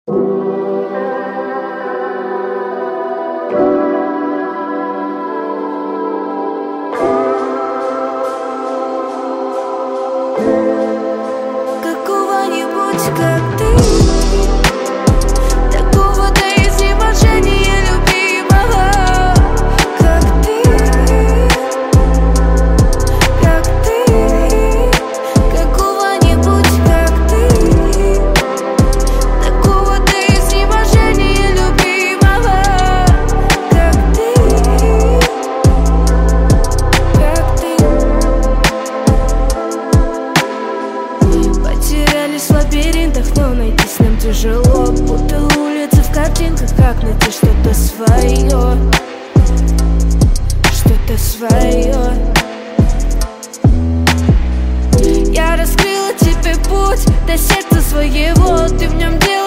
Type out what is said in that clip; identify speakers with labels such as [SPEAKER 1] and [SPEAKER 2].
[SPEAKER 1] Какого-нибудь, как ты, такого-то изнеможения любимого, как ты, какого-нибудь, как ты, такого-то изнеможения любимого, как ты. Потерялись в лабиринтах, но найти нам тяжело. Будто улицы в картинках, как найти что-то свое, что-то свое. Я раскрыла тебе путь до сердца своего, ты в нем делаешь